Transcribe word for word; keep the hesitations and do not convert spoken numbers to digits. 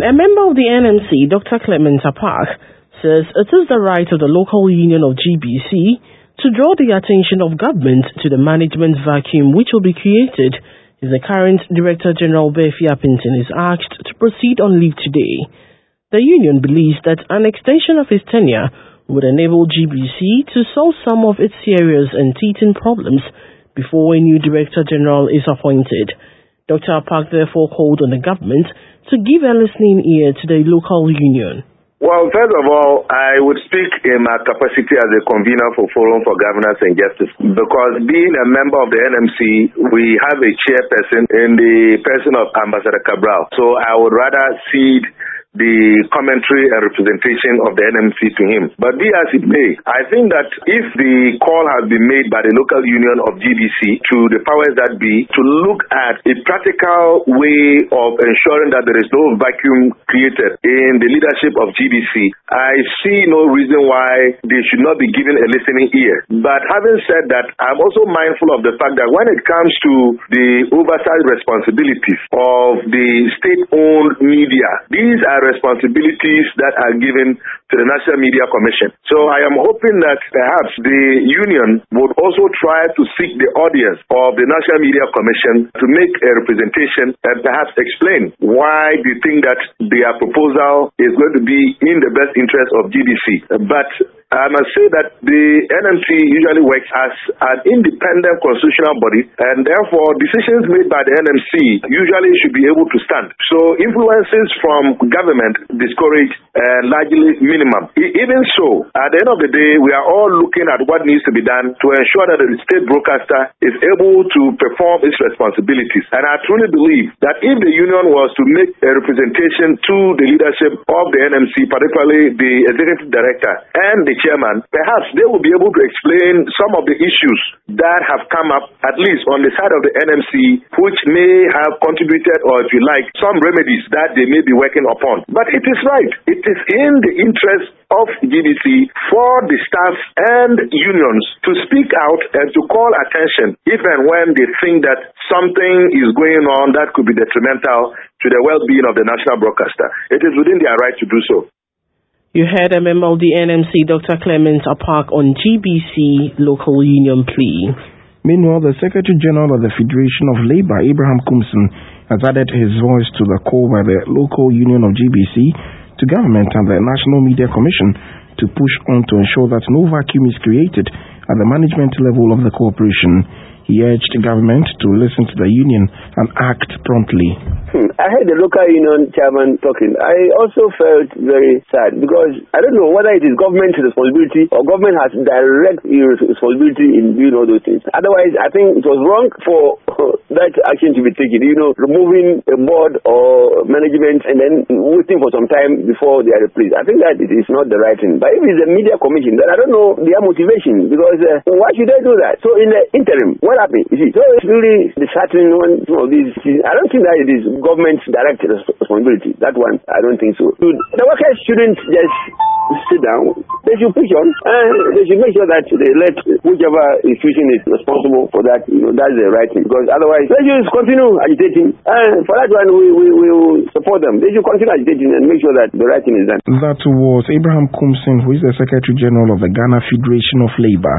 A member of the N M C, Doctor Clement Apak, says it is the right of the local union of G B C to draw the attention of government to the management vacuum which will be created if the current Director General Befi Appincton is asked to proceed on leave today. The union believes that an extension of his tenure would enable G B C to solve some of its serious and teething problems before a new Director General is appointed. Doctor Apak therefore called on the government to give a listening ear to the local union. Well, first of all, I would speak in my capacity as a convener for Forum for Governance and Justice, because being a member of the N M C, we have a chairperson in the person of Ambassador Cabral. So I would rather cede the commentary and representation of the N M C to him. But be as it may, I think that if the call has been made by the local union of G B C to the powers that be to look at a practical way of ensuring that there is no vacuum created in the leadership of G B C, I see no reason why they should not be given a listening ear. But having said that, I'm also mindful of the fact that when it comes to the oversight responsibilities of the state-owned media, these are responsibilities that are given to the National Media Commission. So I am hoping that perhaps the union would also try to seek the audience of the National Media Commission to make a representation and perhaps explain why they think that their proposal is going to be in the best interest of G B C. But I must say that the N M C usually works as an independent constitutional body, and therefore decisions made by the N M C usually should be able to stand. So influences from government discouraged and largely minimum. E- even so, at the end of the day, we are all looking at what needs to be done to ensure that the state broadcaster is able to perform its responsibilities. And I truly believe that if the union was to make a representation to the leadership of the N M C, particularly the executive director and the chairman, perhaps they will be able to explain some of the issues that have come up, at least on the side of the N M C, which may have contributed, or if you like, some remedies that they may be working upon. But it is right. It is in the interest of G B C for the staff and unions to speak out and to call attention if and when they think that something is going on that could be detrimental to the well-being of the national broadcaster. It is within their right to do so. You heard a member of the N M C, Doctor Clement Apak, on G B C local union plea. Meanwhile, the Secretary General of the Federation of Labour, Abraham Kumson, has added his voice to the call by the local union of G B C to government and the National Media Commission to push on to ensure that no vacuum is created at the management level of the corporation. He urged the government to listen to the union and act promptly. Hmm. I heard the local union chairman talking. I also felt very sad because I don't know whether it is government's responsibility or government has direct responsibility in doing all those things. Otherwise, I think it was wrong for that action to be taken. You know, removing a board or management and then waiting for some time before they are replaced. I think that it is not the right thing. But if it's a media commission, then I don't know their motivation because uh, why should they do that? So in the interim, what happened? You see, so it's really disheartening when some of these. I don't think that it is government's direct responsibility. That one, I don't think so. The workers shouldn't just sit down. They should push on, and they should make sure that they let whichever institution is responsible for that. You know, that's the right thing. Because otherwise, they should continue agitating. And for that one, we, we, we will support them. They should continue agitating and make sure that the right thing is done. That was Abraham Kumson, who is the Secretary General of the Ghana Federation of Labour.